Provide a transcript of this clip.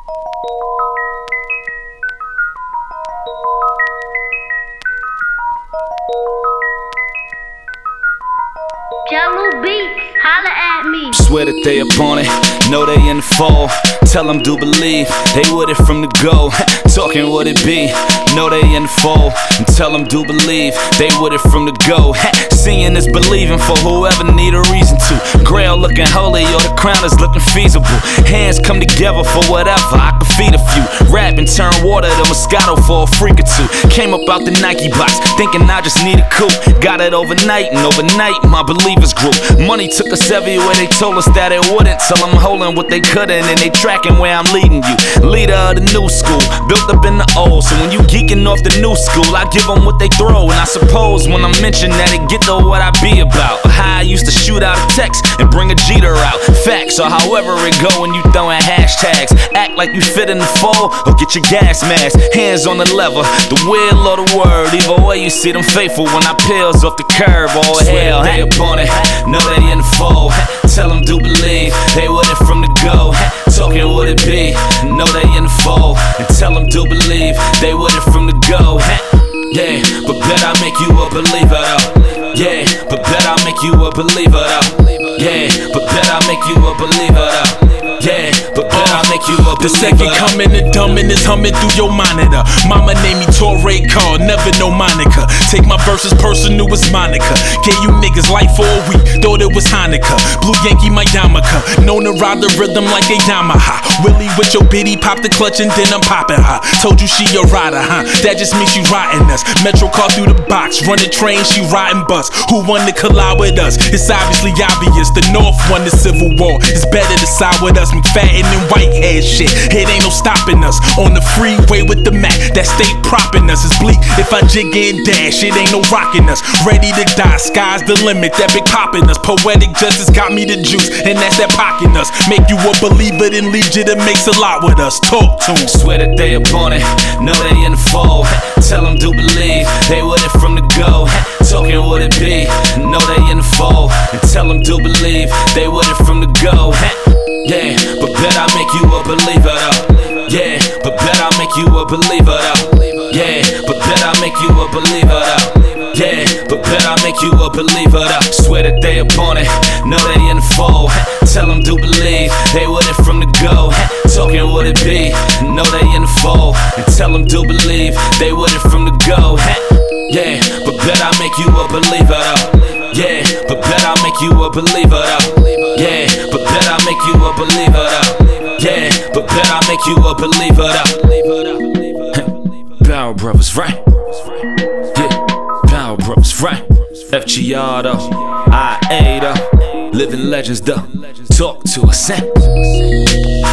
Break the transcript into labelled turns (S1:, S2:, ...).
S1: Jello Beats, holla at me.
S2: Swear that they up on it, know they in the fall. Tell them do believe, they with it from the go. Talking what it be, know they in the fall. And tell them do believe, they with it from the go. Seeing is believing for whoever need a reason to. Grail looking holy or the crown is looking feasible. Hands come together for whatever, I can feed a few. Rap and turn water to Moscato for a freak or two. Came up out the Nike box, thinking I just need a coupe. Got it overnight, and overnight my believers grew. Money took us everywhere, they told us that it wouldn't. Till I'm holding what they couldn't, and they tracking where I'm leading you. Leader of the new school, built up in the old. So when you geeking off the new school, I give them what they throw. And I suppose when I mention that, it get to what I be about. How I used to shoot out a text and bring a Jeter out. Facts, or however it go when you throwing hashtags. Act like you fit in the fold, or get your gas mask. Hands on the lever, the wheel or the word. Either way you see them faithful when I peels off the curb. Oh hell, they up on it, know they in the fold. Tell them do believe, they with it from the go. Talking what it be, know they in the fold. And tell them do believe, they with it from the go. Yeah, but bet I make you a believer though. Yeah, but bet I make you a believer though. Yeah, but bet I make you a believer though. Yeah, but bet I make you a believer.
S3: The second coming, the dumbin' is humming through your monitor. Mama named me Torre Carl, never no Monica. Take my verses personal as Monica. Gave you niggas life for a week, thought it was Hanukkah. Blue Yankee, my yarmulke, known to ride the rhythm like a Yamaha. Willie with your bitty, pop the clutch and then I'm popping her. Told you she a rider, huh? That just means she riding us. Metro car through the box, running train, she riding bus. Who won to collide with us? It's obviously obvious. The North won the Civil War. It's better to side with us. McFadden and Whitehead shit. It ain't no stopping us. On the freeway with the Mac, that stay propping us. It's bleak if I jig and dash. It ain't no rocking us. Ready to die, sky's the limit. That big popping us. Poetic justice got me the juice, and that's that pocking us. Make you a believer, then lead you to makes a lot with us. Talk to 'em.
S2: Swear that they up on it, know they in the fold. Tell them do believe, they with it from the go. Talking what it be, know they in the fold. And tell them do believe, they with it from the go. Yeah, but bet I make you a believer though. Yeah, but bet I make you a believer though. Yeah, but bet I make you a believer though. Yeah, but bet I make you a believer though. Swear that they up on it, know they in the fold. Tell them do believe, they with it from the go. Talking what it be, know they in the fold. And tell them do believe, they with it from the go. Yeah, but bet I make you a believer though. Yeah, but bet I make you a believer though. Yeah, but bet I make you a believer though. Yeah, but bet I make you a believer though. Power Brothers, right? Yeah, Power Brothers, right? FGR though, IA though, living legends though. Talk to us, eh?